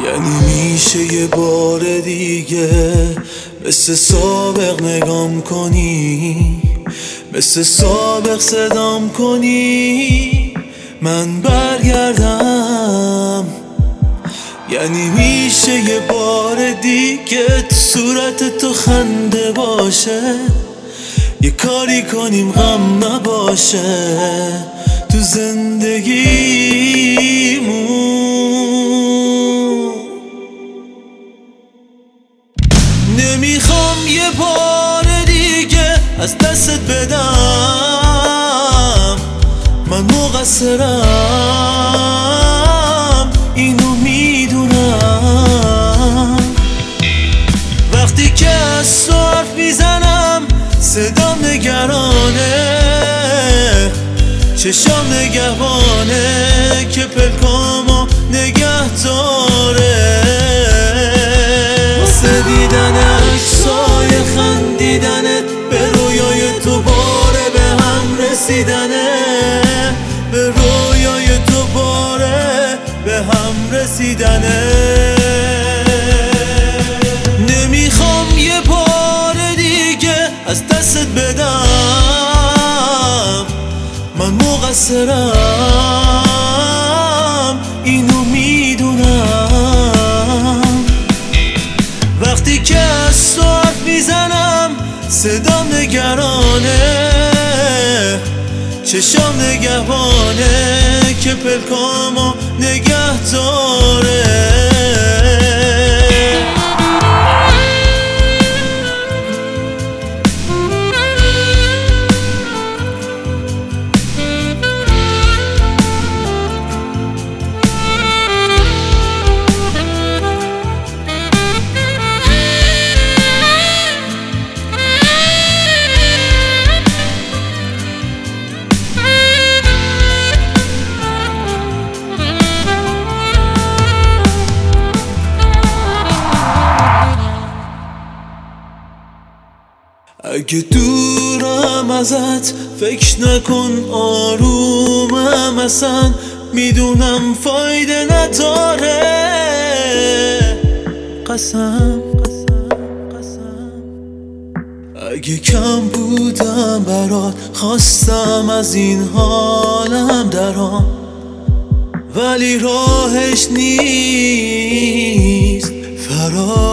یعنی میشه یه بار دیگه مثل سابق نگام کنی، مثل سابق صدام کنی من برگردم. یعنی میشه یه بار دیگه تو صورت تو خنده باشه، یه کاری کنیم غم نباشه تو زندگیمون. نمیخوام یه بار دیگه از دستت بدم، من مقصرم اینو میدونم. وقتی که از تو حرف میزنم صدام نگرانه، چشام نگهبانه که پلکامو نگه داره. واسه دیدن عکسای خندیدنت، به رویای تو باره به هم رسیدنه، به رویای تو باره به هم رسیدنه. نمیخوام یه بار دیگه از دستت بدم، من مقصرم اینو میدونم. وقتی که از تو حرف میزنم صدام نگرانه، چشام نگهبانه که پلکامو نگه داره. اگه دورم ازت فکر نکن آرومم اصلا، میدونم فایده نداره. قسم اگه کم بودم برات خواستم از این حالم درام، ولی راهش نیست فرار.